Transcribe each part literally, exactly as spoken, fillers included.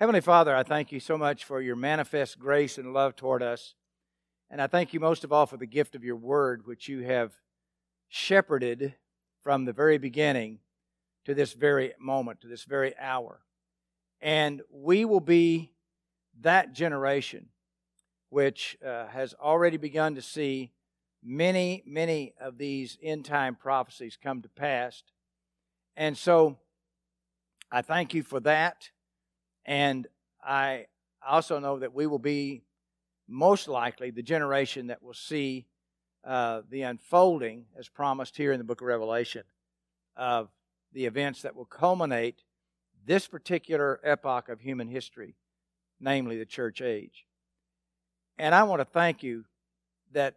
Heavenly Father, I thank you so much for your manifest grace and love toward us. And I thank you most of all for the gift of your word, which you have shepherded from the very beginning to this very moment, to this very hour. And we will be that generation which uh, has already begun to see many, many of these end-time prophecies come to pass. And so I thank you for that. And I also know that we will be most likely the generation that will see uh, the unfolding, as promised here in the book of Revelation, of the events that will culminate this particular epoch of human history, namely the church age. And I want to thank you that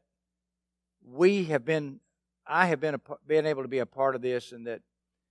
we have been, I have been, a, been able to be a part of this, and that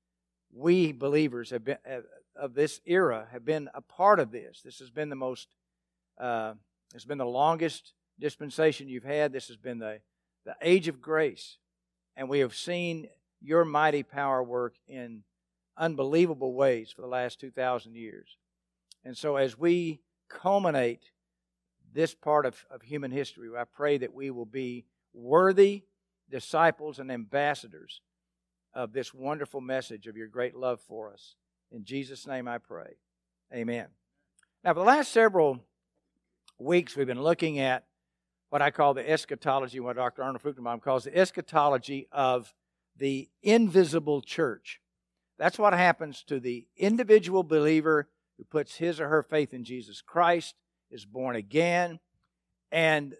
we believers have been of this era have been a part of this. This has been the most, uh, it's been the longest dispensation you've had. This has been the, the age of grace. And we have seen your mighty power work in unbelievable ways for the last two thousand years. And so as we culminate this part of, of human history, I pray that we will be worthy disciples and ambassadors of this wonderful message of your great love for us. In Jesus' name I pray. Amen. Now, for the last several weeks, we've been looking at what I call the eschatology, what Doctor Arnold Fruchtenbaum calls the eschatology of the invisible church. That's what happens to the individual believer who puts his or her faith in Jesus Christ, is born again, and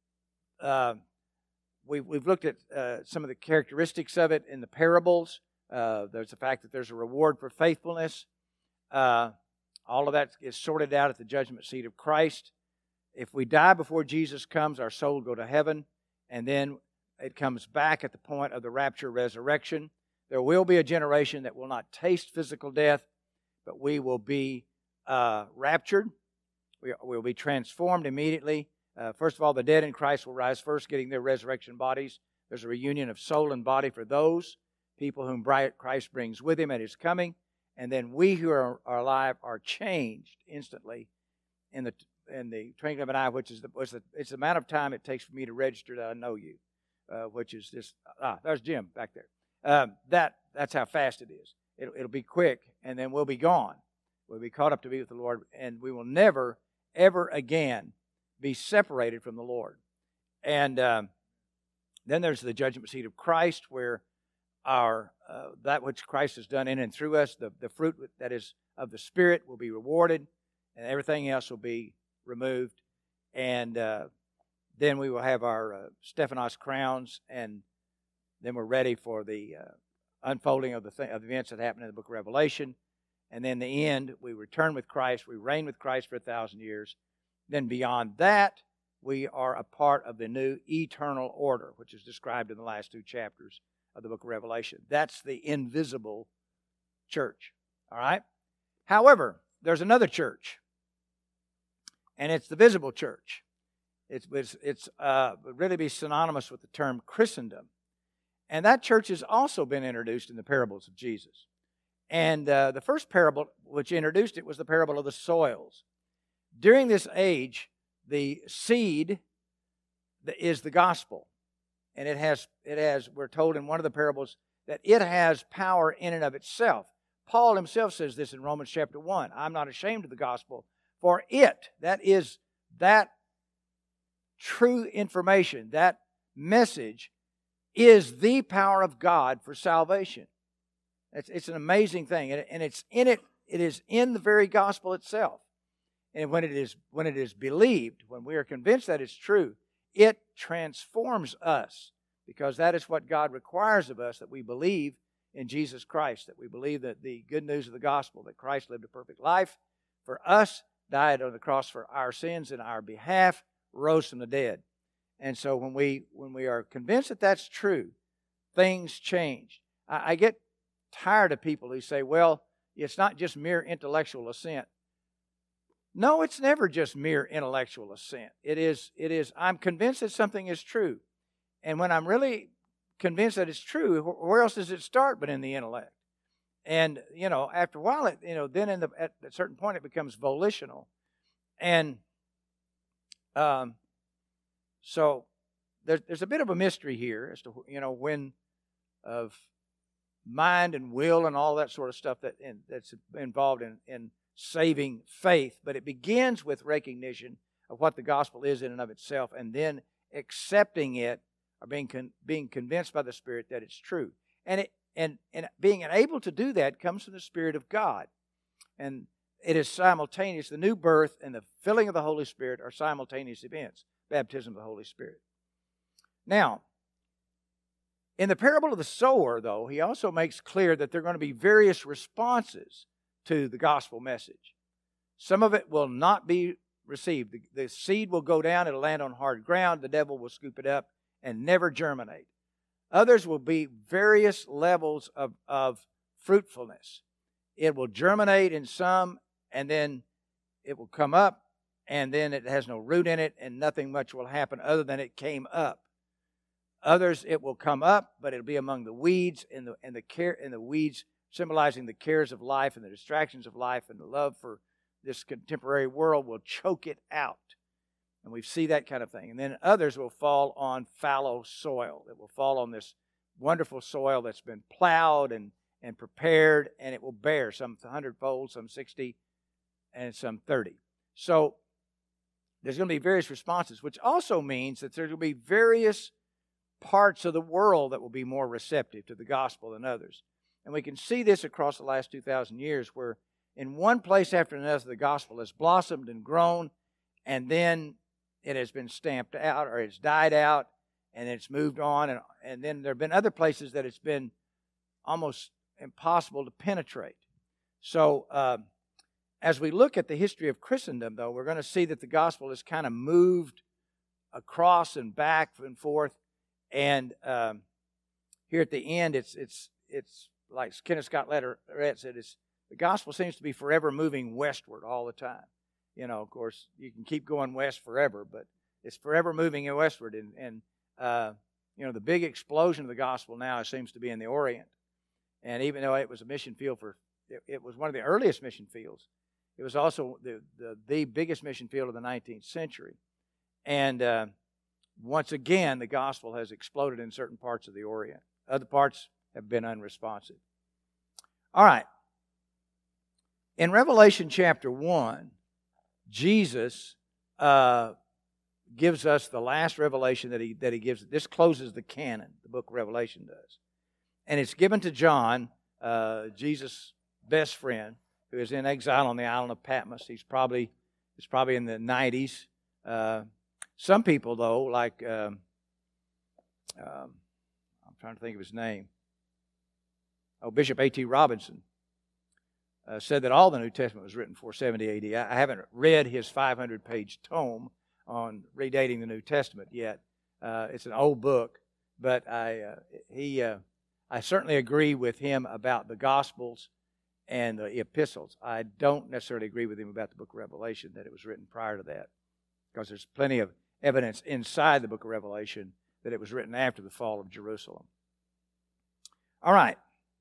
uh, we've, we've looked at uh, some of the characteristics of it in the parables. Uh, there's the fact that there's a reward for faithfulness. Uh, all of that is sorted out at the judgment seat of Christ. If we die before Jesus comes, our soul will go to heaven, and then it comes back at the point of the rapture resurrection. There will be a generation that will not taste physical death, but we will be uh, raptured. We will be transformed immediately. Uh, first of all, the dead in Christ will rise first, getting their resurrection bodies. There's a reunion of soul and body for those people whom Christ brings with Him at His coming. And then we who are, are alive are changed instantly in the in the twinkling of an eye, which is the, was the it's the amount of time it takes for me to register that I know you, uh, which is just ah, there's Jim back there. Um, that that's how fast it is. It'll, it'll be quick, and then we'll be gone. We'll be caught up to be with the Lord, and we will never, ever again be separated from the Lord. And um, then there's the judgment seat of Christ, where our uh, that which Christ has done in and through us, the, the fruit that is of the Spirit, will be rewarded, and everything else will be removed. And uh, then we will have our uh, Stephanos crowns, and then we're ready for the uh, unfolding of the, th- of the events that happen in the book of Revelation. And then the end, we return with Christ. We reign with Christ for a thousand years. Then beyond that, we are a part of the new eternal order, which is described in the last two chapters of the book of Revelation. That's the invisible church. All right? However, there's another church, and it's the visible church. It's, it's, it's uh, would really be synonymous with the term Christendom. And that church has also been introduced in the parables of Jesus. And uh, the first parable which introduced it was the parable of the soils. During this age, the seed is the gospel. And it has, it has, we're told in one of the parables, that it has power in and of itself. Paul himself says this in Romans chapter one. I'm not ashamed of the gospel, for it, that is, that true information, that message, is the power of God for salvation. It's, it's an amazing thing, and, and it's in it. It is in the very gospel itself. And when it is when it is believed, when we are convinced that it's true, it transforms us, because that is what God requires of us, that we believe in Jesus Christ, that we believe that the good news of the gospel, that Christ lived a perfect life for us, died on the cross for our sins in our behalf, rose from the dead. And so when we when we are convinced that that's true, things change. I, I get tired of people who say, well, it's not just mere intellectual assent. No, it's never just mere intellectual assent. It is, it is, I'm convinced that something is true. And when I'm really convinced that it's true, where else does it start but in the intellect? And, you know, after a while, it, you know, then in the, at a certain point it becomes volitional. And um, so there's, there's a bit of a mystery here as to, you know, when of mind and will and all that sort of stuff that in, that's involved in, in saving faith. But it begins with recognition of what the gospel is in and of itself, and then accepting it or being con, being convinced by the Spirit that it's true. And it and and being able to do that comes from the Spirit of God. And it is simultaneous. The new birth and the filling of the Holy Spirit are simultaneous events. Baptism of the Holy Spirit. Now, in the parable of the sower, though, he also makes clear that there are going to be various responses to the gospel message. Some of it will not be received. The, the seed will go down, it'll land on hard ground, the devil will scoop it up and never germinate. Others will be various levels of, of fruitfulness. It will germinate in some, and then it will come up, and then it has no root in it, and nothing much will happen other than it came up. Others, it will come up, but it'll be among the weeds, and the and the care and the weeds symbolizing the cares of life and the distractions of life, and the love for this contemporary world will choke it out. And we see that kind of thing. And then others will fall on fallow soil. It will fall on this wonderful soil that's been plowed and, and prepared, and it will bear some hundredfold, some sixty, and some thirty. So there's going to be various responses, which also means that there's going to be various parts of the world that will be more receptive to the gospel than others. And we can see this across the last two thousand years, where in one place after another the gospel has blossomed and grown, and then it has been stamped out, or it's died out, and it's moved on. And, and then there have been other places that it's been almost impossible to penetrate. So uh, as we look at the history of Christendom, though, we're going to see that the gospel has kind of moved across and back and forth. And um, here at the end, it's it's it's like Kenneth Scott Lederer said, it's, the gospel seems to be forever moving westward all the time. You know, of course, you can keep going west forever, but it's forever moving westward. And, and uh, you know, the big explosion of the gospel now seems to be in the Orient. And even though it was a mission field for, it, it was one of the earliest mission fields, it was also the, the, the biggest mission field of the nineteenth century. And uh, once again, the gospel has exploded in certain parts of the Orient. Other parts have been unresponsive. All right. In Revelation chapter one, Jesus uh, gives us the last revelation that he that he gives. This closes the canon, the book of Revelation does. And it's given to John, uh, Jesus' best friend, who is in exile on the island of Patmos. He's probably, it's probably in the nineties. Uh, some people, though, like, um, um, I'm trying to think of his name. Oh, Bishop A T Robinson. Uh, said that all the New Testament was written before seventy A D. I, I haven't read his five hundred page tome on redating the New Testament yet. Uh, it's an old book, but I uh, he uh, I certainly agree with him about the Gospels and the epistles. I don't necessarily agree with him about the book of Revelation, that it was written prior to that, because there's plenty of evidence inside the book of Revelation that it was written after the fall of Jerusalem. All right.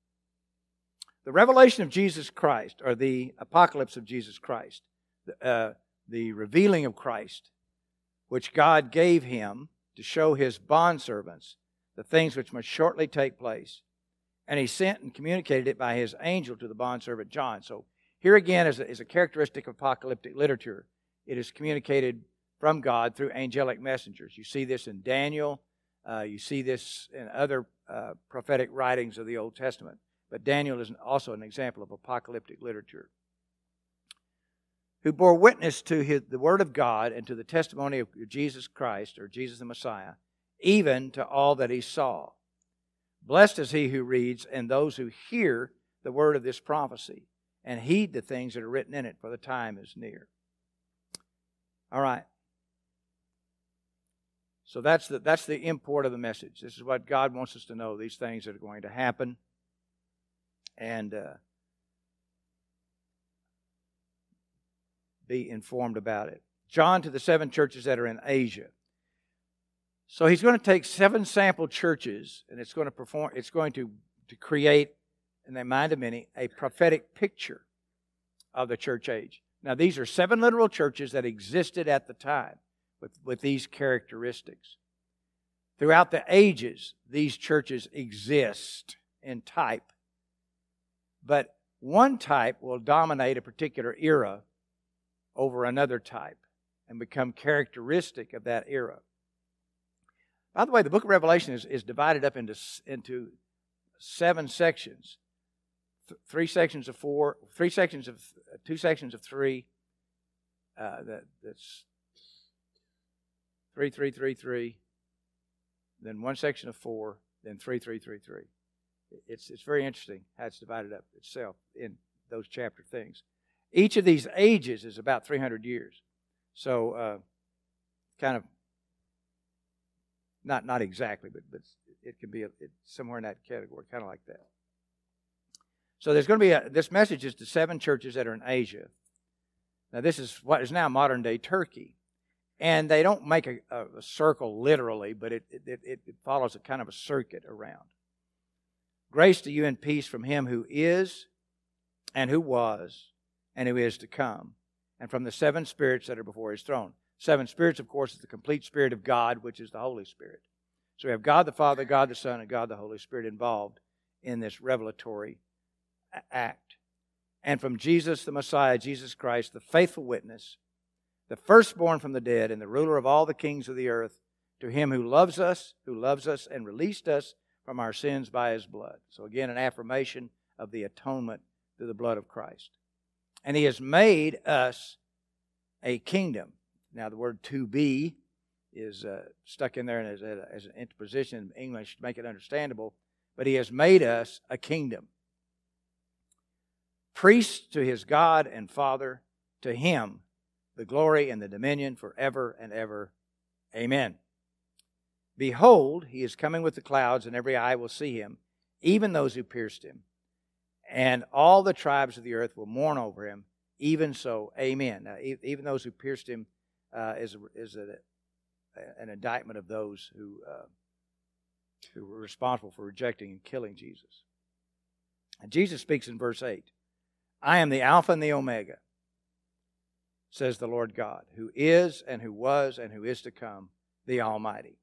The revelation of Jesus Christ, or the apocalypse of Jesus Christ, uh, the revealing of Christ, which God gave him to show his bondservants the things which must shortly take place. And he sent and communicated it by his angel to the bondservant John. So here again is a, is a characteristic of apocalyptic literature. It is communicated from God through angelic messengers. You see this in Daniel. Uh, you see this in other uh, prophetic writings of the Old Testament. But Daniel is also an example of apocalyptic literature. Who bore witness to his, the Word of God and to the testimony of Jesus Christ, or Jesus the Messiah, even to all that he saw. Blessed is he who reads and those who hear the word of this prophecy and heed the things that are written in it, for the time is near. All right. So that's the, that's the import of the message. This is what God wants us to know, these things that are going to happen. And uh, be informed about it. John to the seven churches that are in Asia. So he's going to take seven sample churches, and it's going to perform. It's going to, to create in the mind of many, a prophetic picture of the church age. Now, these are seven literal churches that existed at the time with, with these characteristics. Throughout the ages, these churches exist in type. But one type will dominate a particular era over another type and become characteristic of that era. By the way, the book of Revelation is, is divided up into, into seven sections. Th- three sections of four, three sections of, two sections of three. Uh, that, that's three, three, three, three. Then one section of four, then three, three, three, three. It's, it's very interesting how it's divided up itself in those chapter things. Each of these ages is about three hundred years. So, uh, kind of, not not exactly, but, but it can be a, it's somewhere in that category, kind of like that. So there's going to be, a, this message is to seven churches that are in Asia. Now this is what is now modern day Turkey. And they don't make a, a, a circle literally, but it, it, it, it follows a kind of a circuit around. Grace to you and peace from Him who is, and who was, and who is to come, and from the seven spirits that are before His throne. Seven spirits, of course, is the complete Spirit of God, which is the Holy Spirit. So we have God the Father, God the Son, and God the Holy Spirit involved in this revelatory act. And from Jesus the Messiah, Jesus Christ, the faithful witness, the firstborn from the dead, and the ruler of all the kings of the earth, to Him who loves us, who loves us, and released us from our sins by His blood. So again, an affirmation of the atonement through the blood of Christ. And He has made us a kingdom. Now the word to be is uh, stuck in there as, a, as an interposition in English to make it understandable. But He has made us a kingdom. Priests to His God and Father, to Him the glory and the dominion forever and ever. Amen. Behold, He is coming with the clouds, and every eye will see Him, even those who pierced Him. And all the tribes of the earth will mourn over Him. Even so, amen. Now, even those who pierced Him uh, is, is a, an indictment of those who, uh, who were responsible for rejecting and killing Jesus. And Jesus speaks in verse eight. I am the Alpha and the Omega, says the Lord God, who is and who was and who is to come, the Almighty.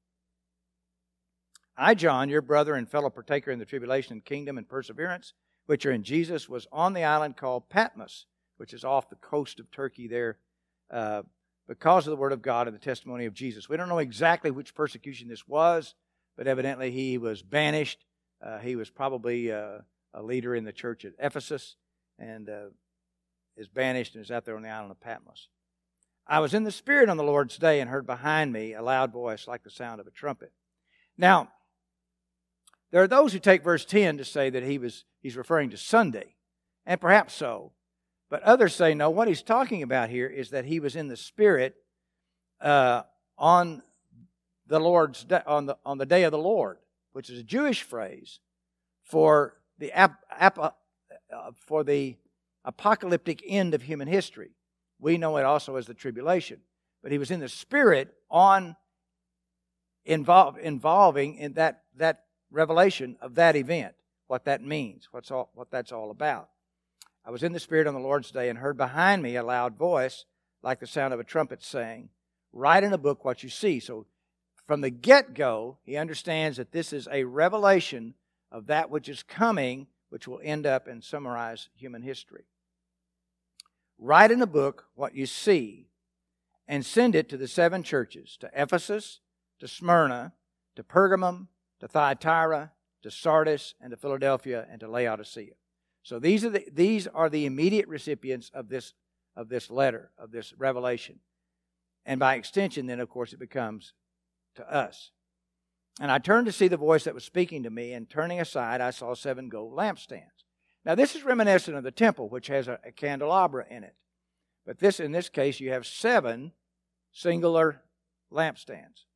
I, John, your brother and fellow partaker in the tribulation and kingdom and perseverance, which are in Jesus, was on the island called Patmos, which is off the coast of Turkey there, uh, because of the word of God and the testimony of Jesus. We don't know exactly which persecution this was, but evidently he was banished. Uh, he was probably uh, a leader in the church at Ephesus, and uh, is banished and is out there on the island of Patmos. I was in the Spirit on the Lord's day and heard behind me a loud voice like the sound of a trumpet. Now, there are those who take verse ten to say that he was he's referring to Sunday, and perhaps so. But others say, no, what he's talking about here is that he was in the Spirit uh, on the Lord's day, on the on the day of the Lord, which is a Jewish phrase for the ap, ap, uh, for the apocalyptic end of human history. We know it also as the tribulation. But he was in the Spirit on involve, involving in that that revelation of that event, what that means, what's all, what that's all about. I was in the Spirit on the Lord's day and heard behind me a loud voice like the sound of a trumpet saying, write in a book what you see. So from the get-go, he understands that this is a revelation of that which is coming, which will end up and summarize human history. Write in a book what you see and send it to the seven churches, to Ephesus, to Smyrna, to Pergamum, to Thyatira, to Sardis, and to Philadelphia, and to Laodicea. So these are the these are the immediate recipients of this of this letter, of this revelation. And by extension, then, of course, it becomes to us. And I turned to see the voice that was speaking to me, and turning aside, I saw seven gold lampstands. Now, this is reminiscent of the temple, which has a, a candelabra in it. But this, in this case, you have seven singular lampstands.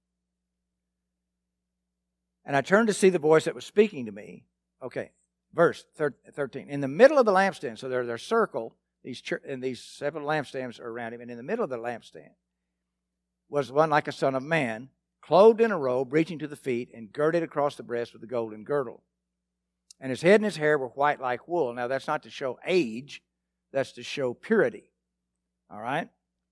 And I turned to see the voice that was speaking to me. Okay, verse thirteen. In the middle of the lampstand, so they're their circle, these and these seven lampstands are around him, and in the middle of the lampstand was one like a son of man, clothed in a robe, reaching to the feet, and girded across the breast with a golden girdle. And his head and his hair were white like wool. Now, that's not to show age. That's to show purity. All right?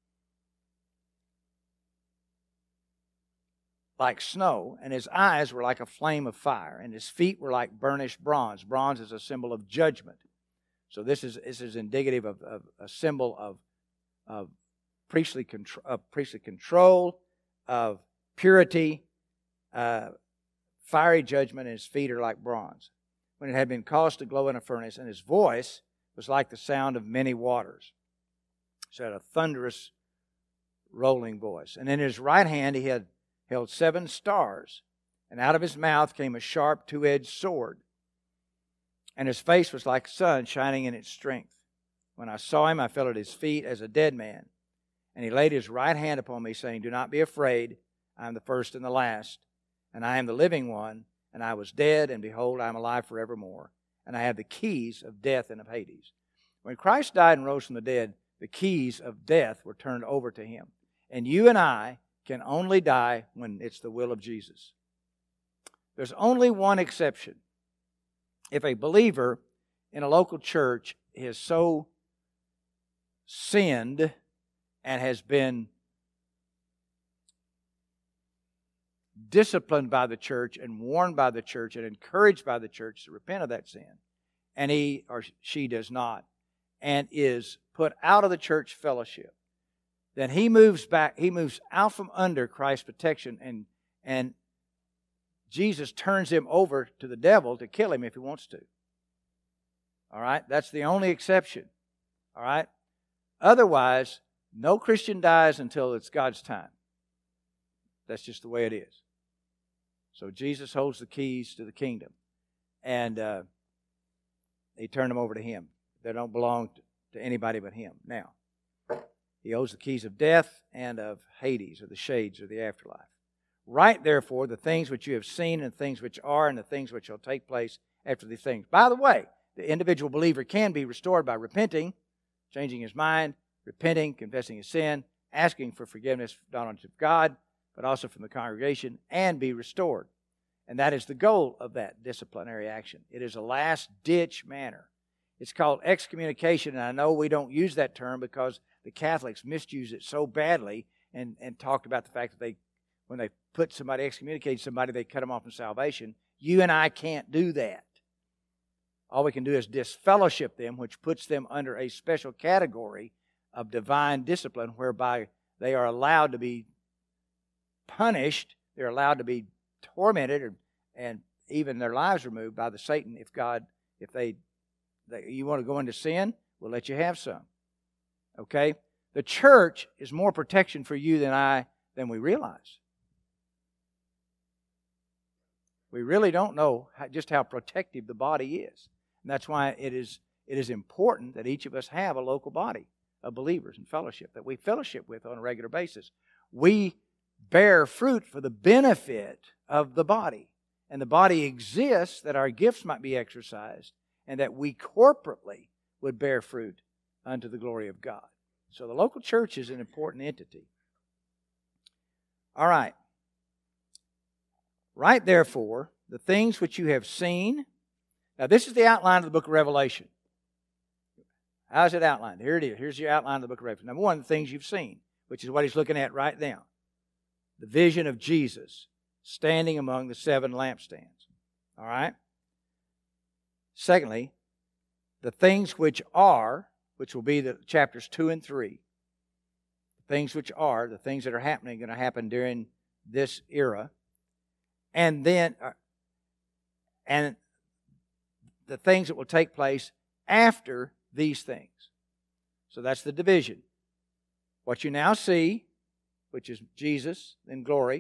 Like snow. And his eyes were like a flame of fire. And his feet were like burnished bronze. Bronze is a symbol of judgment. So this is this is indicative of, of a symbol of, of priestly, contro- of priestly control, of purity, uh, fiery judgment, and his feet are like bronze. When it had been caused to glow in a furnace, and his voice was like the sound of many waters. So he had a thunderous, rolling voice. And in his right hand he had held seven stars, and out of his mouth came a sharp two-edged sword. And his face was like the sun shining in its strength. When I saw him, I fell at his feet as a dead man. And he laid his right hand upon me, saying, Do not be afraid. I am the first and the last, and I am the living one. And I was dead, and behold, I am alive forevermore. And I have the keys of death and of Hades. When Christ died and rose from the dead, the keys of death were turned over to him. And you and I can only die when it's the will of Jesus. There's only one exception. If a believer in a local church has so sinned and has been disciplined by the church and warned by the church and encouraged by the church to repent of that sin, and he or she does not, and is put out of the church fellowship, then he moves back, he moves out from under Christ's protection, and and Jesus turns him over to the devil to kill him if he wants to. All right? That's the only exception. All right? Otherwise, no Christian dies until it's God's time. That's just the way it is. So Jesus holds the keys to the kingdom. And uh, he turned them over to him. They don't belong to, to anybody but him. Now, he holds the keys of death and of Hades, or the shades, or the afterlife. Write, therefore, the things which you have seen, and the things which are, and the things which shall take place after these things. By the way, the individual believer can be restored by repenting, changing his mind, repenting, confessing his sin, asking for forgiveness not only of God, but also from the congregation, and be restored. And that is the goal of that disciplinary action. It is a last-ditch manner. It's called excommunication, and I know we don't use that term because the Catholics misused it so badly and, and talked about the fact that they, when they put somebody, excommunicated somebody, they cut them off from salvation. You and I can't do that. All we can do is disfellowship them, which puts them under a special category of divine discipline whereby they are allowed to be punished, they're allowed to be tormented, or, and even their lives removed by the Satan if God, if they, they, you want to go into sin, we'll let you have some. Okay? The church is more protection for you than I, than we realize. We really don't know how, just how protective the body is. And that's why it is, it is important that each of us have a local body of believers and fellowship that we fellowship with on a regular basis. We bear fruit for the benefit of the body. And the body exists that our gifts might be exercised and that we corporately would bear fruit unto the glory of God. So the local church is an important entity. All right. Write, therefore, the things which you have seen. Now, this is the outline of the book of Revelation. How is it outlined? Here it is. Here's your outline of the book of Revelation. Number one, the things you've seen, which is what he's looking at right now. The vision of Jesus standing among the seven lampstands. All right? Secondly, the things which are, which will be the chapters two and three. The things which are, the things that are happening, going to happen during this era. And then, uh, and the things that will take place after these things. So that's the division. What you now see, which is Jesus in glory.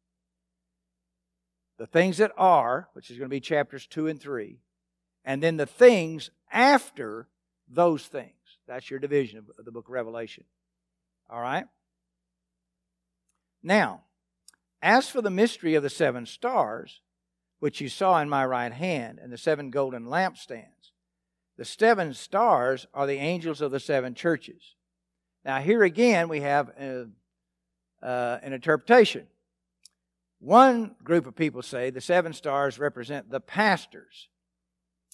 The things that are, which is going to be chapters two and three. And then the things after those things. That's your division of the book of Revelation. All right? Now, as for the mystery of the seven stars, which you saw in my right hand, and the seven golden lampstands, the seven stars are the angels of the seven churches. Now, here again, we have a, uh, an interpretation. One group of people say the seven stars represent the pastors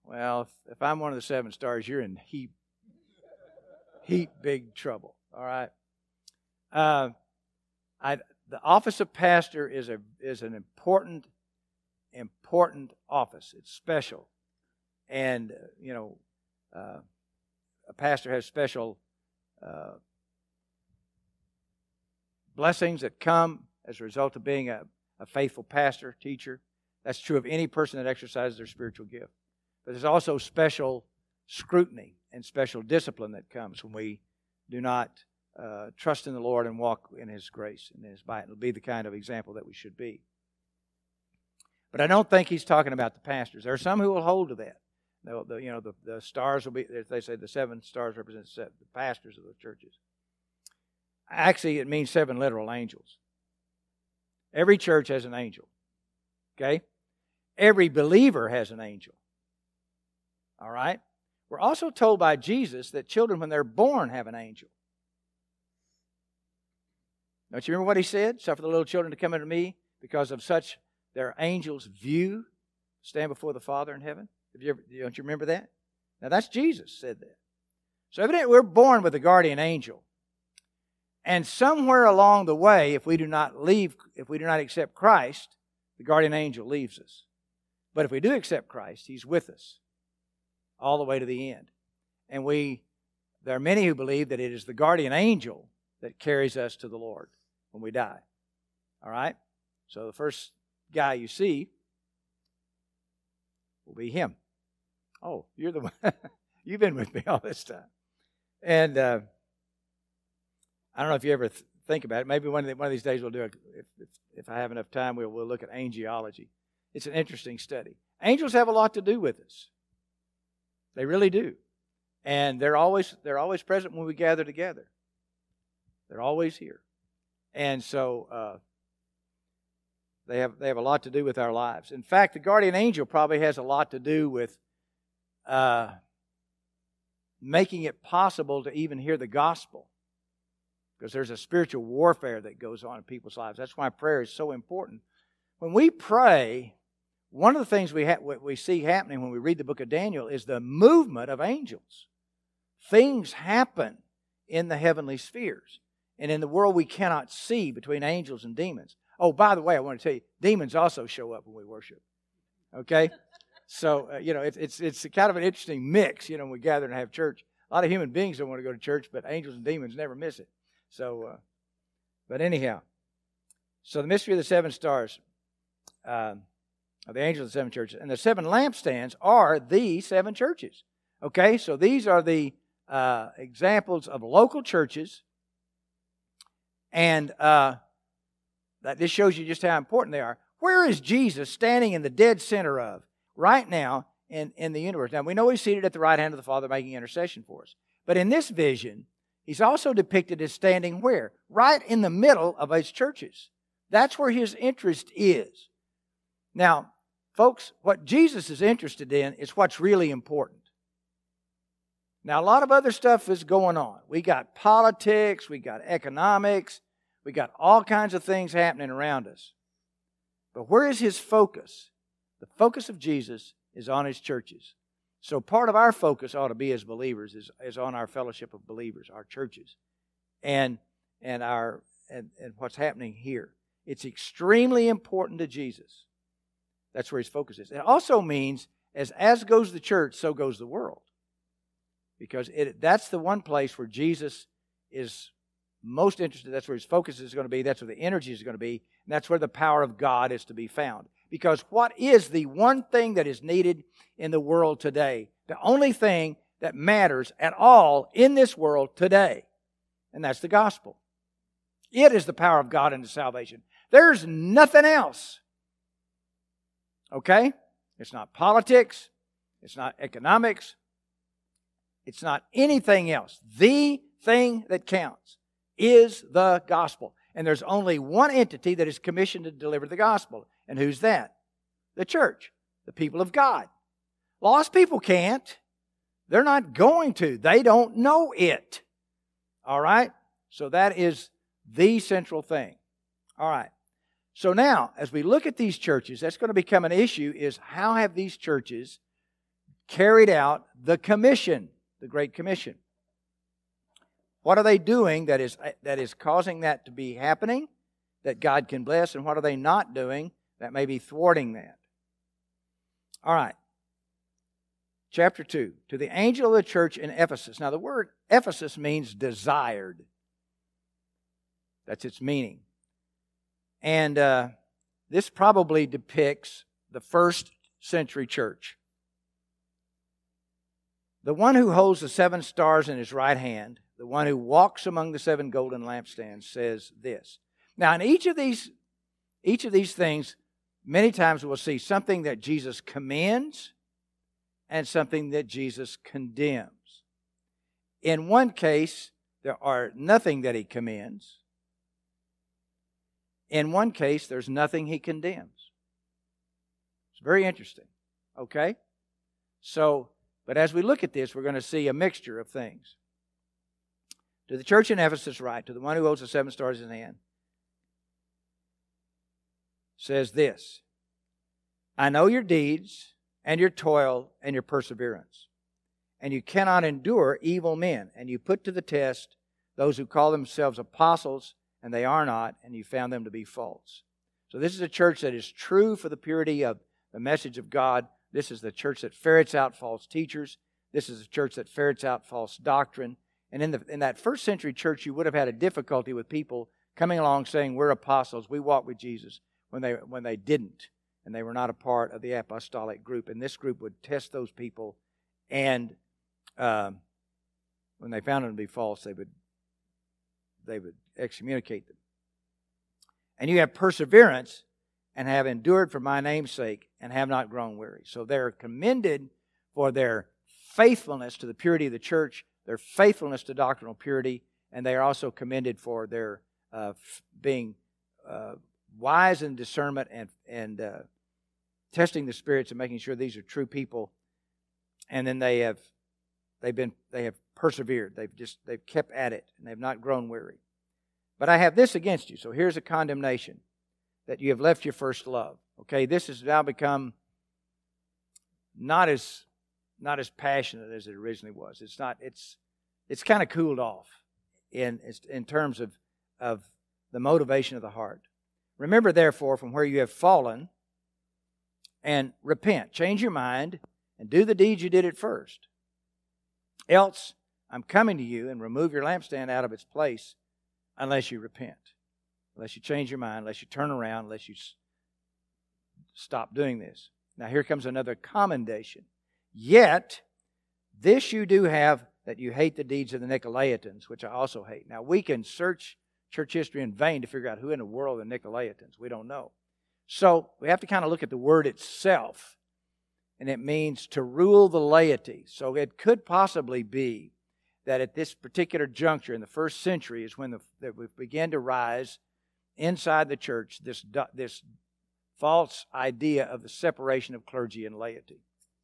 Well, if, if I'm one of the seven stars, you're in heap, heap big trouble. All right. Uh, I, the office of pastor is a is an important, important office. It's special, and uh, you know, uh, a pastor has special uh, blessings that come as a result of being a, a faithful pastor, teacher. That's true of any person that exercises their spiritual gift. But there's also special scrutiny and special discipline that comes when we do not uh, trust in the Lord and walk in His grace and in His might. It'll be the kind of example that we should be. But I don't think He's talking about the pastors. There are some who will hold to that. The, the, you know, the, the stars will be, they say the seven stars represent the pastors of those churches. Actually, it means seven literal angels. Every church has an angel. Okay? Every believer has an angel. All right? We're also told by Jesus that children, when they're born, have an angel. Don't you remember what He said? Suffer the little children to come unto me, because of such their angels' view stand before the Father in heaven. Have you ever, don't you remember that? Now, that's Jesus said that. So evidently, we're born with a guardian angel. And somewhere along the way, if we do not leave, if we do not accept Christ, the guardian angel leaves us. But if we do accept Christ, He's with us all the way to the end. And we, there are many who believe that it is the guardian angel that carries us to the Lord when we die. All right? So the first guy you see will be him. Oh, you're the one. You've been with me all this time. And uh, I don't know if you ever th- think about it. Maybe one of, the, one of these days we'll do it. If, if, if I have enough time, we'll, we'll look at angelology. It's an interesting study. Angels have a lot to do with us. They really do. And they're always they're always present when we gather together. They're always here. And so uh, they have they have a lot to do with our lives. In fact, the guardian angel probably has a lot to do with uh, making it possible to even hear the gospel. Because there's a spiritual warfare that goes on in people's lives. That's why prayer is so important. When we pray, one of the things we ha- we see happening when we read the book of Daniel is the movement of angels. Things happen in the heavenly spheres and in the world we cannot see between angels and demons. Oh, by the way, I want to tell you, demons also show up when we worship. Okay? So, uh, you know, it's, it's, it's kind of an interesting mix, you know, when we gather and have church. A lot of human beings don't want to go to church, but angels and demons never miss it. So, uh, but anyhow, so the mystery of the seven stars, uh, of the angels of the seven churches, and the seven lampstands are the seven churches. Okay, so these are the uh, examples of local churches, and uh, that this shows you just how important they are. Where is Jesus standing in the dead center of right now in, in the universe? Now, we know He's seated at the right hand of the Father making intercession for us. But in this vision, He's also depicted as standing where? Right in the middle of His churches. That's where His interest is. Now, folks, what Jesus is interested in is what's really important. Now, a lot of other stuff is going on. We got politics, we got economics, we got all kinds of things happening around us. But where is His focus? The focus of Jesus is on His churches. So part of our focus ought to be as believers is, is on our fellowship of believers, our churches, and and our and, and what's happening here. It's extremely important to Jesus. That's where His focus is. It also means as as goes the church, so goes the world. Because it that's the one place where Jesus is most interested. That's where His focus is going to be. That's where the energy is going to be. And that's where the power of God is to be found. Because what is the one thing that is needed in the world today? The only thing that matters at all in this world today. And that's the gospel. It is the power of God into salvation. There's nothing else. Okay? It's not politics. It's not economics. It's not anything else. The thing that counts is the gospel. And there's only one entity that is commissioned to deliver the gospel. And who's that? The church. The people of God. Lost people can't. They're not going to. They don't know it. All right? So that is the central thing. All right. So now, as we look at these churches, that's going to become an issue is how have these churches carried out the commission, the Great Commission. What are they doing that is, that is causing that to be happening, that God can bless, and what are they not doing that may be thwarting that? All right. Chapter two. To the angel of the church in Ephesus. Now the word Ephesus means desired. That's its meaning. And uh, this probably depicts the first century church. The one who holds the seven stars in his right hand, the one who walks among the seven golden lampstands, says this. Now, in each of these, each of these things, many times we'll see something that Jesus commends and something that Jesus condemns. In one case, there are nothing that he commends. In one case, there's nothing he condemns. It's very interesting. Okay? So, but as we look at this, we're going to see a mixture of things. To the church in Ephesus, write, to the one who holds the seven stars in his hand, says this, I know your deeds and your toil and your perseverance, and you cannot endure evil men, and you put to the test those who call themselves apostles, and they are not, and you found them to be false. So this is a church that is true for the purity of the message of God. This is the church that ferrets out false teachers. This is a church that ferrets out false doctrine. And in, the, in that first century church, you would have had a difficulty with people coming along saying, we're apostles, we walk with Jesus, when they, when they didn't, and they were not a part of the apostolic group. And this group would test those people, and um, when they found them to be false, they would, they would excommunicate them. And you have perseverance, and have endured for my name's sake, and have not grown weary. So they're commended for their faithfulness to the purity of the church, their faithfulness to doctrinal purity, and they are also commended for their uh, f- being uh, wise in discernment and and uh, testing the spirits and making sure these are true people. And then they have they've been they have persevered. They've just they've kept at it, and they've not grown weary. But I have this against you. So here's a condemnation, that you have left your first love. Okay, this has now become not as not as passionate as it originally was. It's not. It's it's kind of cooled off in in terms of of the motivation of the heart. Remember, therefore, from where you have fallen, and repent. Change your mind and do the deeds you did at first. Else, I'm coming to you and remove your lampstand out of its place, unless you repent, unless you change your mind, unless you turn around, unless you s- stop doing this. Now, here comes another commendation. Yet, this you do have, that you hate the deeds of the Nicolaitans, which I also hate. Now, we can search church history in vain to figure out who in the world are the Nicolaitans. We don't know. So, we have to kind of look at the word itself, and it means to rule the laity. So, it could possibly be that at this particular juncture in the first century is when the, that we began to rise inside the church this, this false idea of the separation of clergy and laity.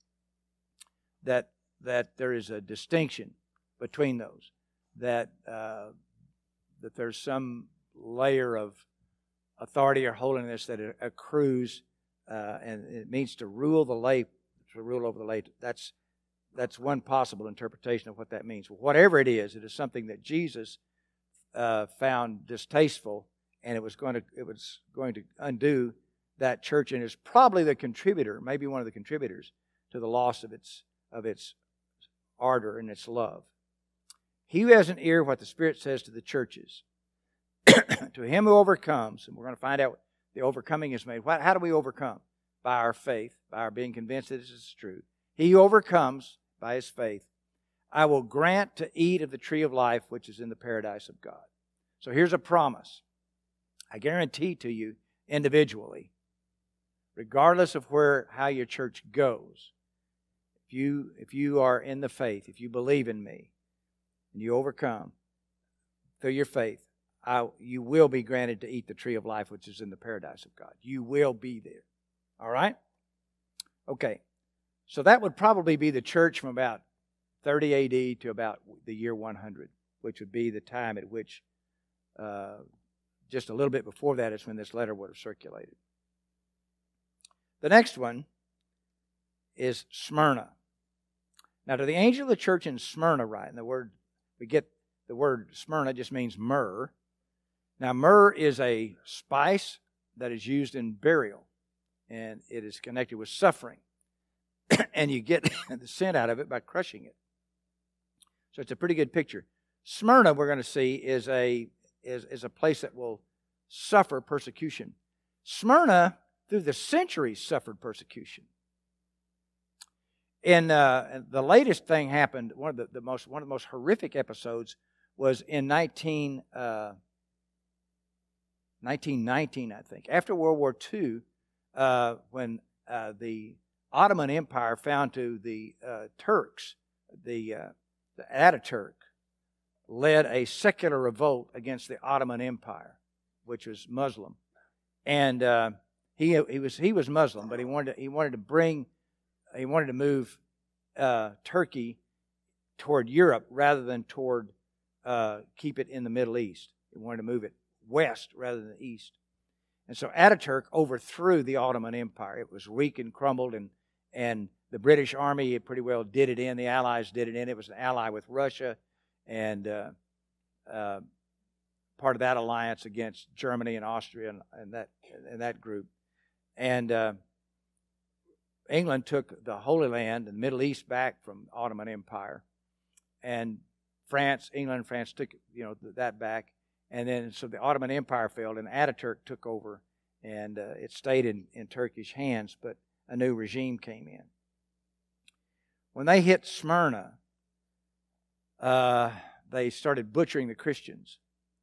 That, that there is a distinction between those. That, uh, that there's some layer of authority or holiness that accrues, uh, and it means to rule the lay, to rule over the lay. That's that's one possible interpretation of what that means. Whatever it is, it is something that Jesus uh, found distasteful, and it was going to it was going to undo that church, and is probably the contributor, maybe one of the contributors to the loss of its of its ardor and its love. He who has an ear, what the Spirit says to the churches. To him who overcomes, and we're going to find out what the overcoming is made. How do we overcome? By our faith, by our being convinced that this is true. He who overcomes by his faith, I will grant to eat of the tree of life which is in the paradise of God. So here's a promise. I guarantee to you individually, regardless of where how your church goes, if you if you are in the faith, if you believe in me, and you overcome through your faith, I, you will be granted to eat the tree of life which is in the paradise of God. You will be there. All right? Okay. So that would probably be the church from about thirty A D to about the year one hundred, which would be the time at which, uh, just a little bit before that is when this letter would have circulated. The next one is Smyrna. Now, to the angel of the church in Smyrna write, and the word, we get the word Smyrna just means myrrh. Now, myrrh is a spice that is used in burial, and it is connected with suffering. And you get the scent out of it by crushing it. So it's a pretty good picture. Smyrna, we're going to see, is a is, is a place that will suffer persecution. Smyrna, through the centuries, suffered persecution. And uh, the latest thing happened. One of the, the most one of the most horrific episodes was in nineteen, uh, nineteen nineteen, I think, after World War Two, uh, when uh, the Ottoman Empire found to the uh, Turks, the, uh, the Ataturk led a secular revolt against the Ottoman Empire, which was Muslim, and uh, he he was he was Muslim, but he wanted to, he wanted to bring he wanted to move uh, Turkey toward Europe rather than toward uh, keep it in the Middle East. He wanted to move it west rather than east, and so Ataturk overthrew the Ottoman Empire. It was weak and crumbled, and and the British Army pretty well did it in. The Allies did it in. It was an ally with Russia, and uh, uh, part of that alliance against Germany and Austria and, and that and that group. And uh, England took the Holy Land and the Middle East back from the Ottoman Empire, and France, England, and France took you know that back. And then so the Ottoman Empire failed, and Ataturk took over, and uh, it stayed in, in Turkish hands, but a new regime came in. When they hit Smyrna, uh, they started butchering the Christians.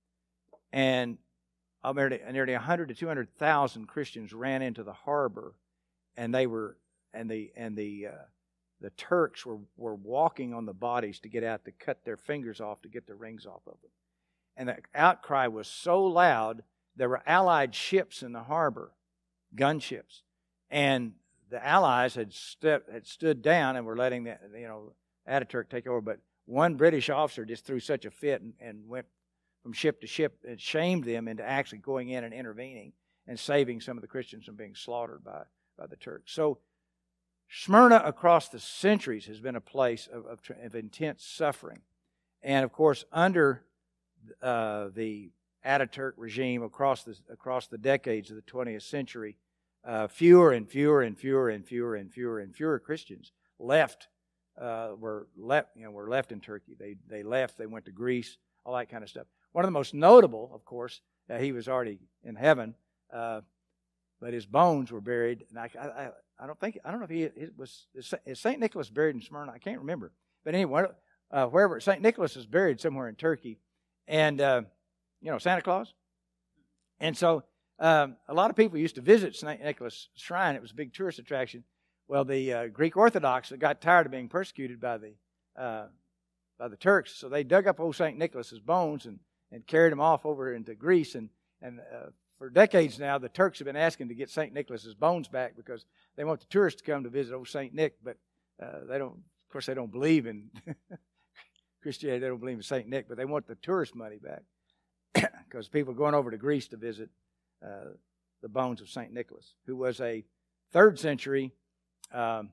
And nearly one hundred to two hundred thousand Christians ran into the harbor, and they were and the and the uh, the Turks were, were walking on the bodies to get out to cut their fingers off to get the rings off of them. And the outcry was so loud, there were Allied ships in the harbor, gunships, and the Allies had stepped, had stood down and were letting the you know Ataturk take over. But one British officer just threw such a fit and, and went from ship to ship and shamed them into actually going in and intervening and saving some of the Christians from being slaughtered by, by the Turks. So Smyrna across the centuries has been a place of, of, of intense suffering. And of course, under uh, the Ataturk regime across the, across the decades of the twentieth century, uh, fewer and fewer and fewer and fewer and fewer and fewer Christians left uh, were left you know were left in Turkey. They they left. They went to Greece. All that kind of stuff. One of the most notable, of course, uh, he was already in heaven, uh, but his bones were buried. And I, I, I don't think I don't know if he it was is Saint Nicholas buried in Smyrna. I can't remember. But anyway, uh, wherever Saint Nicholas is buried somewhere in Turkey, and uh, you know Santa Claus. And so um, a lot of people used to visit Saint Nicholas Shrine. It was a big tourist attraction. Well, the uh, Greek Orthodox got tired of being persecuted by the uh, by the Turks, so they dug up old Saint Nicholas's bones and, and carried him off over into Greece. And and uh, for decades now, the Turks have been asking to get Saint Nicholas's bones back because they want the tourists to come to visit old Saint Nick, but uh, they don't. Of course, they don't believe in Christianity. They don't believe in Saint Nick, but they want the tourist money back because people are going over to Greece to visit uh, the bones of Saint Nicholas, who was a third century um,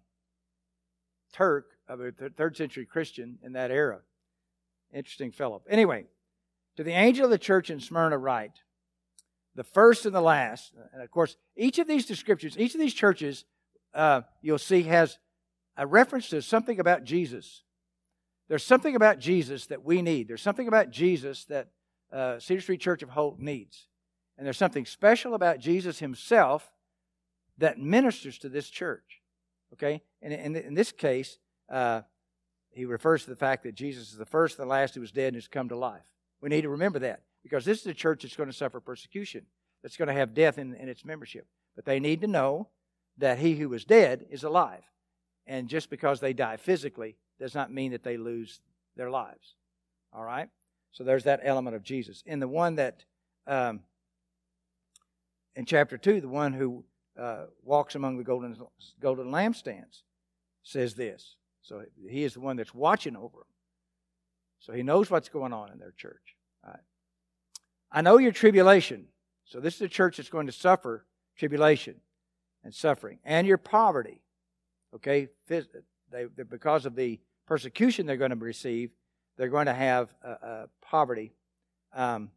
Turk, of a third century Christian in that era. Interesting fellow. Anyway, to the angel of the church in Smyrna write, the first and the last, and of course, each of these descriptions, each of these churches, uh, you'll see has a reference to something about Jesus. There's something about Jesus that we need. There's something about Jesus that uh, Cedar Street Church of Holt needs. And there's something special about Jesus himself that ministers to this church. Okay? And in, in this case, uh, he refers to the fact that Jesus is the first and the last who was dead and has come to life. We need to remember that because this is a church that's going to suffer persecution, that's going to have death in, in its membership. But they need to know that he who was dead is alive. And just because they die physically does not mean that they lose their lives. All right? So there's that element of Jesus. In the one that, um, in chapter two, the one who uh, walks among the golden, golden lampstands says this. So he is the one that's watching over them. So he knows what's going on in their church. All right. I know your tribulation. So this is a church that's going to suffer tribulation and suffering. And your poverty. Okay? They, because of the persecution they're going to receive, they're going to have uh, uh, poverty. Um,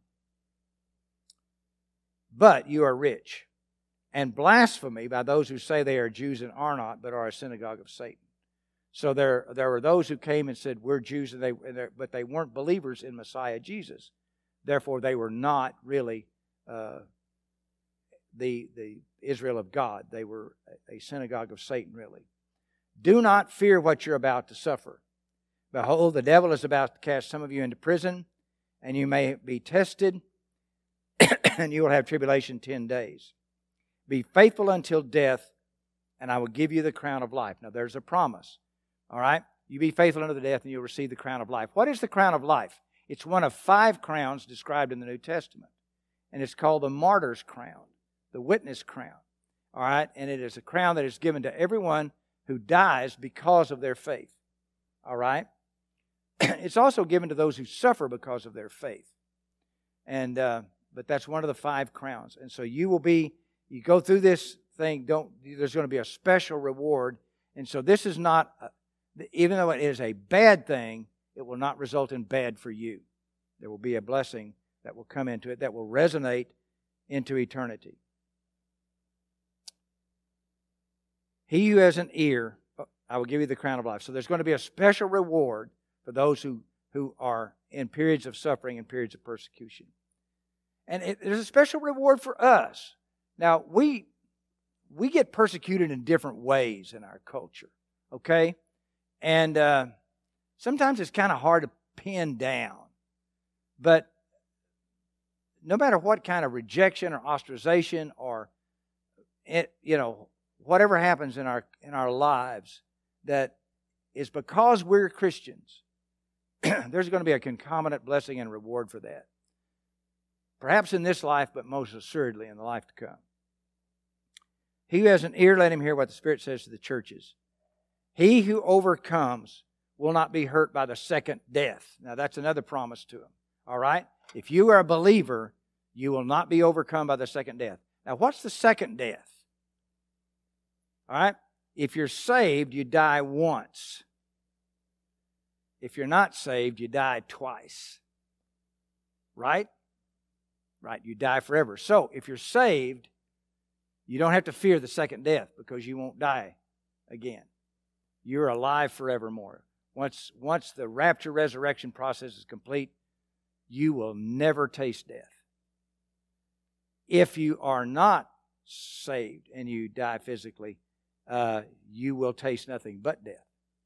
but you are rich, and blasphemy by those who say they are Jews and are not, but are a synagogue of Satan. So there, there were those who came and said, we're Jews, and they, but they weren't believers in Messiah Jesus. Therefore, they were not really uh, the, the Israel of God. They were a synagogue of Satan, really. Do not fear what you're about to suffer. Behold, the devil is about to cast some of you into prison, and you may be tested, and you will have tribulation ten days. Be faithful until death, and I will give you the crown of life. Now, there's a promise. All right? You be faithful unto the death, and you'll receive the crown of life. What is the crown of life? It's one of five crowns described in the New Testament. And it's called the martyr's crown, the witness crown. All right? And it is a crown that is given to everyone who dies because of their faith. All right? It's also given to those who suffer because of their faith. And uh, but that's one of the five crowns. And so you will be, you go through this thing, don't there's going to be a special reward. And so this is not, a, even though it is a bad thing, it will not result in bad for you. There will be a blessing that will come into it that will resonate into eternity. He who has an ear, I will give you the crown of life. So there's going to be a special reward for those who, who are in periods of suffering and periods of persecution. And it, there's a special reward for us. Now, we, we get persecuted in different ways in our culture, okay? And uh, sometimes it's kind of hard to pin down. But no matter what kind of rejection or ostracization or, it, you know, whatever happens in our in our lives, that is because we're Christians, there's going to be a concomitant blessing and reward for that. Perhaps in this life, but most assuredly in the life to come. He who has an ear, let him hear what the Spirit says to the churches. He who overcomes will not be hurt by the second death. Now that's another promise to him. All right? If you are a believer, you will not be overcome by the second death. Now what's the second death? All right? If you're saved, you die once. If you're not saved, you die twice. Right? Right, you die forever. So, if you're saved, you don't have to fear the second death because you won't die again. You're alive forevermore. Once, once the rapture resurrection process is complete, you will never taste death. If you are not saved and you die physically, uh, you will taste nothing but death.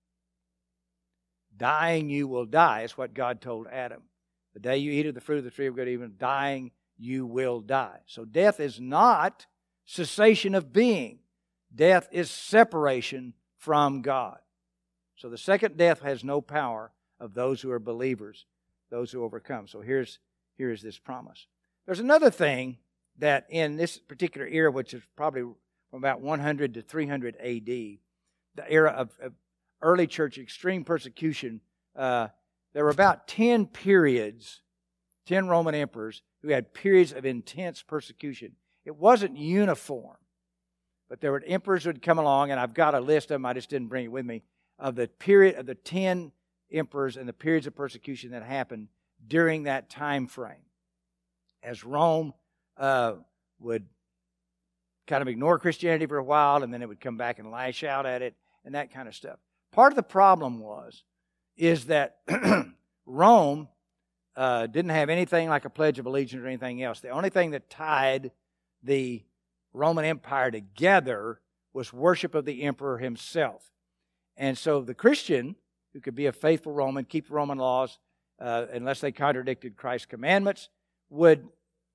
Dying, you will die, is what God told Adam. The day you eat of the fruit of the tree of good and evil, dying, you will die. So death is not cessation of being. Death is separation from God. So the second death has no power of those who are believers, those who overcome. So here's, here's this promise. There's another thing that in this particular era, which is probably from about one hundred to three hundred A D, the era of, of early church extreme persecution, uh, there were about ten periods, ten Roman emperors, who had periods of intense persecution. It wasn't uniform, but there were emperors who would come along, and I've got a list of them, I just didn't bring it with me, of the period of the ten emperors and the periods of persecution that happened during that time frame. As Rome uh, would kind of ignore Christianity for a while, and then it would come back and lash out at it, and that kind of stuff. Part of the problem was, is that Rome uh, didn't have anything like a Pledge of Allegiance or anything else. The only thing that tied the Roman Empire together was worship of the emperor himself. And so the Christian, who could be a faithful Roman, keep Roman laws, uh, unless they contradicted Christ's commandments, would,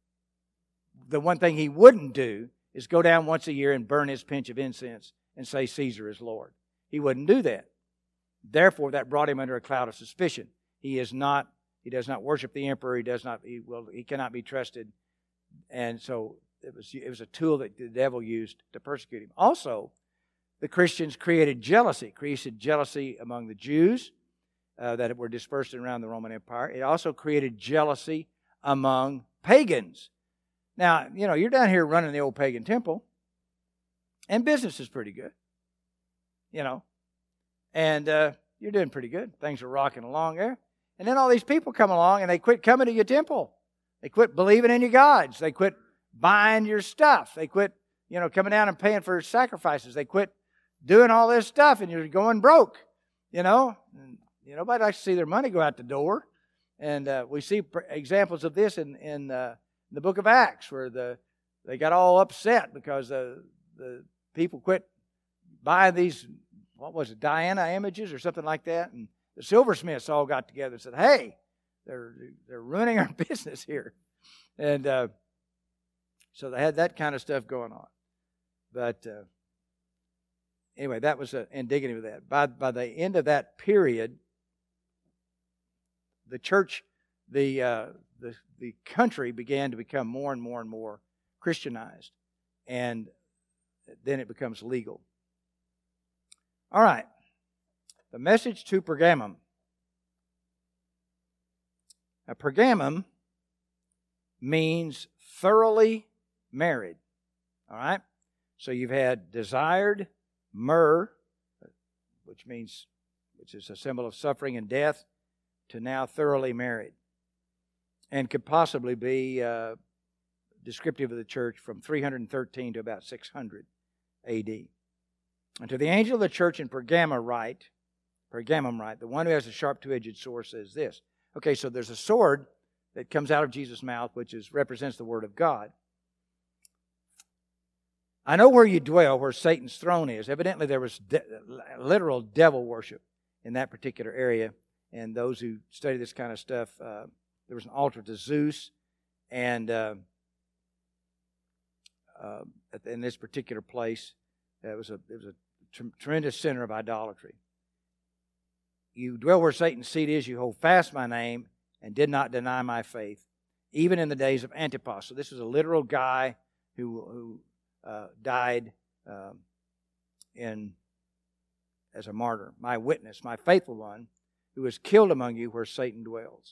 the one thing he wouldn't do is go down once a year and burn his pinch of incense and say Caesar is Lord. He wouldn't do that. Therefore, that brought him under a cloud of suspicion. He is not, he does not worship the emperor. He does not, he will, he cannot be trusted. And so it was, it was a tool that the devil used to persecute him. Also, the Christians created jealousy, created jealousy among the Jews uh, that were dispersed around the Roman Empire. It also created jealousy among pagans. Now, you know, you're down here running the old pagan temple, and business is pretty good, you know. And uh, You're doing pretty good. Things are rocking along there. And then all these people come along and they quit coming to your temple. They quit believing in your gods. They quit buying your stuff. They quit, you know, coming down and paying for sacrifices. They quit doing all this stuff, and you're going broke, you know. And, you know, nobody likes to see their money go out the door. And uh, we see examples of this in, in uh, the book of Acts, where the they got all upset because uh, the people quit buying these, what was it, Diana images or something like that. And the silversmiths all got together and said, hey, they're, they're ruining our business here. And uh, so they had that kind of stuff going on. But uh, anyway, that was uh, indicative of that. By, by the end of that period, the church, the, uh, the the country began to become more and more and more Christianized. And then it becomes legal. All right. The message to Pergamum. Now, Pergamum means thoroughly married. All right? So you've had desired, myrrh, which means, which is a symbol of suffering and death, to now thoroughly married. And could possibly be uh, descriptive of the church from three hundred thirteen to about six hundred A D. And to the angel of the church in Pergamum write, Pergamum write, the one who has a sharp two-edged sword says this. Okay, so there's a sword that comes out of Jesus' mouth, which is represents the Word of God. I know where you dwell, where Satan's throne is. Evidently there was de- literal devil worship in that particular area. And those who study this kind of stuff, uh, there was an altar to Zeus, and uh, uh, in this particular place, it was a it was a tr- tremendous center of idolatry. You dwell where Satan's seat is. You hold fast my name and did not deny my faith, even in the days of Antipas. So this was a literal guy who who uh, died um, in as a martyr. My witness, my faithful one, who was killed among you where Satan dwells.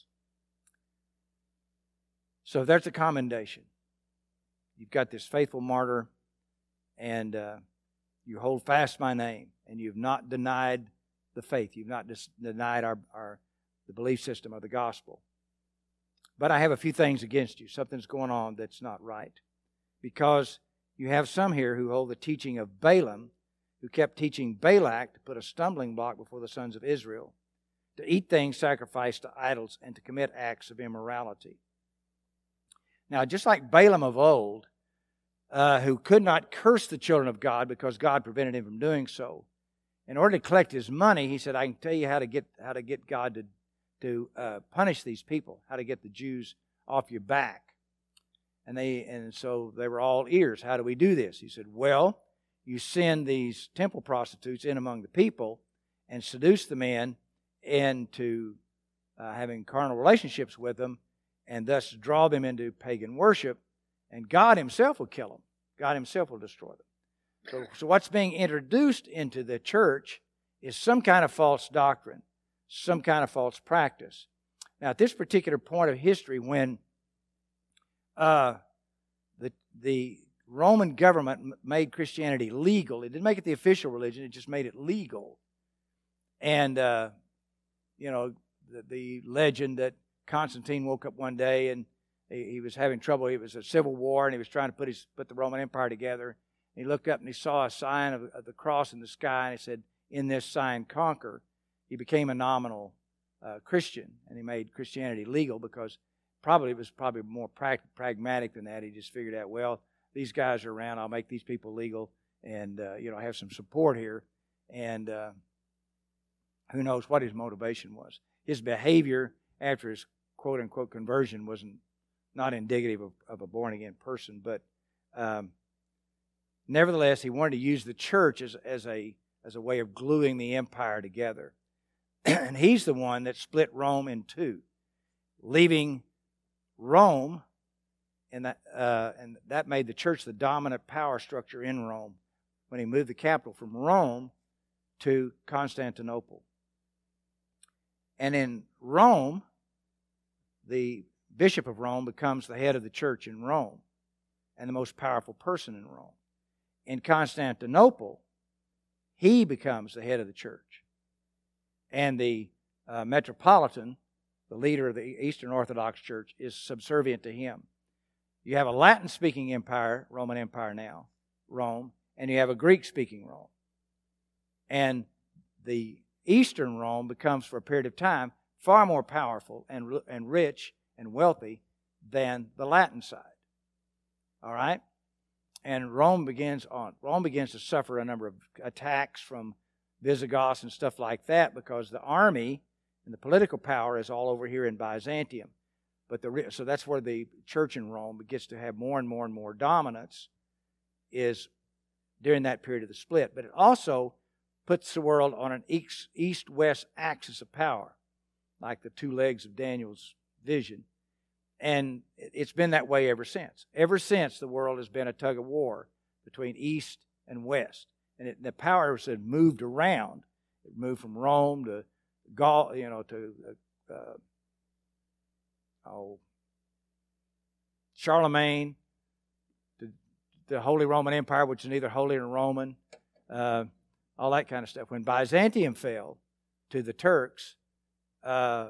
So there's a commendation. You've got this faithful martyr, and uh, you hold fast my name, and you've not denied the faith. You've not dis- denied our, our the belief system of the gospel. But I have a few things against you. Something's going on that's not right. Because you have some here who hold the teaching of Balaam, who kept teaching Balak to put a stumbling block before the sons of Israel, to eat things sacrificed to idols, and to commit acts of immorality. Now, just like Balaam of old, uh, who could not curse the children of God because God prevented him from doing so, in order to collect his money, he said, I can tell you how to get how to get God to, to uh, punish these people, how to get the Jews off your back. And they and so they were all ears. How do we do this? He said, well, you send these temple prostitutes in among the people and seduce the men into uh, having carnal relationships with them, and thus draw them into pagan worship, and God Himself will kill them. God Himself will destroy them. So, so what's being introduced into the church is some kind of false doctrine, some kind of false practice. Now, at this particular point of history, when uh, the the Roman government made Christianity legal, it didn't make it the official religion; it just made it legal. And uh, you know, the, the legend that Constantine woke up one day and he, he was having trouble. It was a civil war, and he was trying to put his put the Roman Empire together. And he looked up and he saw a sign of, of the cross in the sky, and he said, "In this sign, conquer." He became a nominal uh, Christian, and he made Christianity legal because probably it was probably more prag- pragmatic than that. He just figured out, well, these guys are around. I'll make these people legal, and uh, you know, have some support here. And uh, who knows what his motivation was? His behavior after his quote unquote conversion wasn't not indicative of, of a born again person, but um, nevertheless, he wanted to use the church as as a as a way of gluing the empire together. And he's the one that split Rome in two, leaving Rome, and that uh, and that made the church the dominant power structure in Rome when he moved the capital from Rome to Constantinople. And in Rome, the bishop of Rome becomes the head of the church in Rome and the most powerful person in Rome. In Constantinople, he becomes the head of the church. And the uh, metropolitan, the leader of the Eastern Orthodox Church, is subservient to him. You have a Latin-speaking empire, Roman Empire now, Rome, and you have a Greek-speaking Rome. And the Eastern Rome becomes, for a period of time, far more powerful and, and rich and wealthy than the Latin side. All right? And Rome begins on Rome begins to suffer a number of attacks from Visigoths and stuff like that, because the army and the political power is all over here in Byzantium. But the so that's where the church in Rome gets to have more and more and more dominance, is during that period of the split. But it also puts the world on an east-west axis of power, like the two legs of Daniel's vision. And it's been that way ever since. Ever since, the world has been a tug of war between east and west. And it, the powers had moved around. It moved from Rome to Gaul, you know, to uh, oh, Charlemagne, to the Holy Roman Empire, which is neither holy nor Roman, uh, all that kind of stuff. When Byzantium fell to the Turks, uh,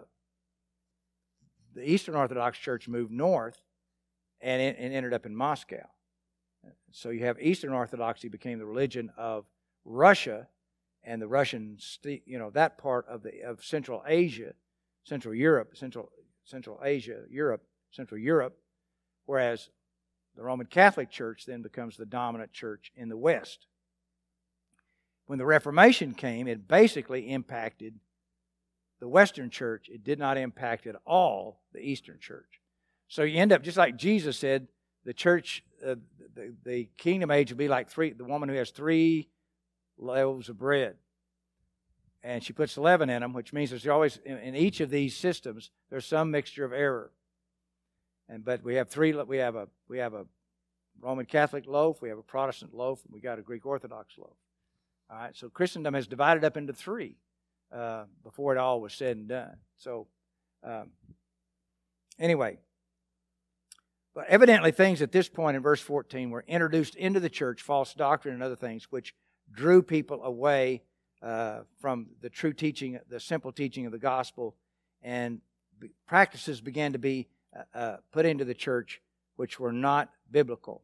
the Eastern Orthodox Church moved north and, it, and ended up in Moscow. So you have Eastern Orthodoxy became the religion of Russia, and the Russian, you know, that part of the of Central Asia, Central Europe, Central Central Asia, Europe, Central Europe, whereas the Roman Catholic Church then becomes the dominant church in the West. When the Reformation came, it basically impacted the Western Church. It did not impact at all the Eastern Church. So you end up, just like Jesus said, the church, uh, the, the kingdom age will be like three, the woman who has three loaves of bread. And she puts eleven in them, which means there's always, in, in each of these systems, there's some mixture of error. And but we have three, we have a we have a Roman Catholic loaf, we have a Protestant loaf, and we got a Greek Orthodox loaf. All right, so Christendom has divided up into three uh, before it all was said and done. So, um, anyway, but evidently things at this point in verse fourteen were introduced into the church, false doctrine and other things, which drew people away uh, from the true teaching, the simple teaching of the gospel, and practices began to be uh, uh, put into the church which were not biblical,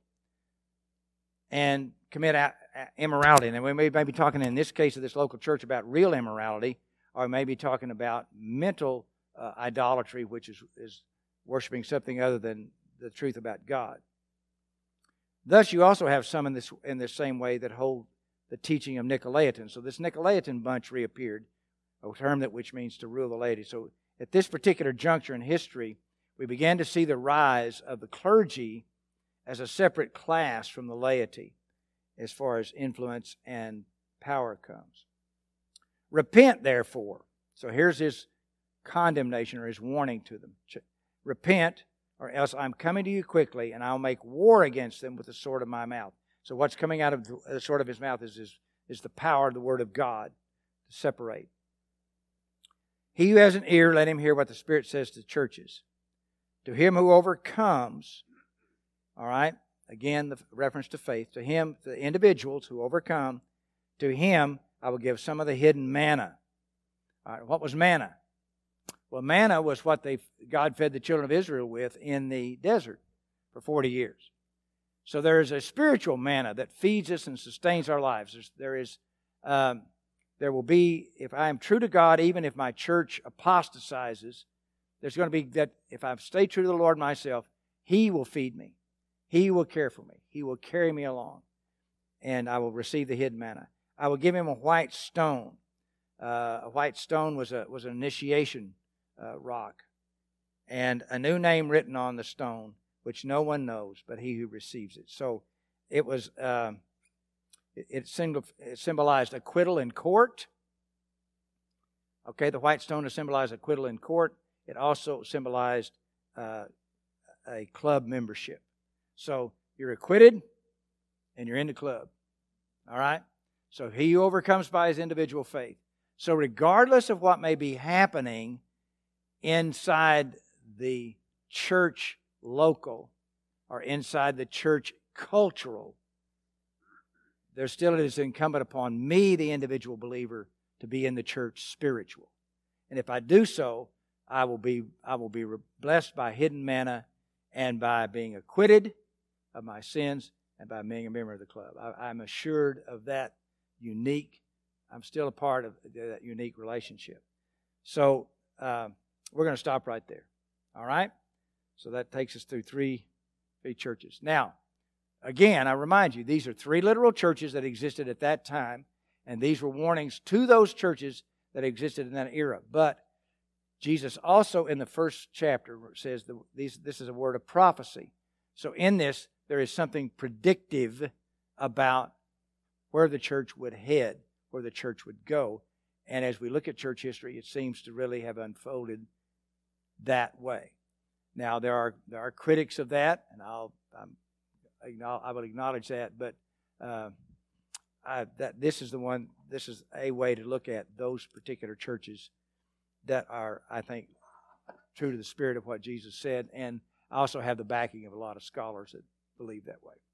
and commit a- a- immorality. And we may be talking in this case of this local church about real immorality, or maybe talking about mental uh, idolatry, which is, is worshiping something other than the truth about God. Thus, you also have some in this in this same way that hold the teaching of Nicolaitans. So this Nicolaitan bunch reappeared, a term that which means to rule the laity. So at this particular juncture in history, we began to see the rise of the clergy as a separate class from the laity as far as influence and power comes. Repent, therefore. So here's his condemnation or his warning to them. Repent, or else I'm coming to you quickly, and I'll make war against them with the sword of my mouth. So what's coming out of the sword of his mouth is, is, is the power of the Word of God to separate. He who has an ear, let him hear what the Spirit says to the churches. To him who overcomes, all right, again, the reference to faith, to him, the individuals who overcome, to him I will give some of the hidden manna. All right, what was manna? Well, manna was what they God fed the children of Israel with in the desert for forty years. So there is a spiritual manna that feeds us and sustains our lives. There's, there is, um, there will be, if I am true to God, even if my church apostatizes, there's going to be that if I stay true to the Lord myself, He will feed me. He will care for me. He will carry me along. And I will receive the hidden manna. I will give him a white stone. Uh, a white stone was a was an initiation uh, rock. And a new name written on the stone, which no one knows but he who receives it. So it was, um, it, it, symbol, it symbolized acquittal in court. Okay, the white stone symbolized acquittal in court. It also symbolized uh, a club membership. So you're acquitted and you're in the club. All right? So he who overcomes by his individual faith. So regardless of what may be happening inside the church local or inside the church cultural, there still is incumbent upon me, the individual believer, to be in the church spiritual. And if I do so, I will be I will be blessed by hidden manna and by being acquitted of my sins and by being a member of the club. I, I'm assured of that unique, I'm still a part of that unique relationship. So uh, we're going to stop right there. All right? So that takes us through three, three churches. Now, again, I remind you, these are three literal churches that existed at that time, and these were warnings to those churches that existed in that era. But Jesus also in the first chapter says the, these, this is a word of prophecy. So in this, there is something predictive about where the church would head, where the church would go. And as we look at church history, it seems to really have unfolded that way. Now, there are there are critics of that, and I'll I'm, I will acknowledge that. But uh, I, that this is the one. This is a way to look at those particular churches that are, I think, true to the spirit of what Jesus said, and I also have the backing of a lot of scholars that believe that way.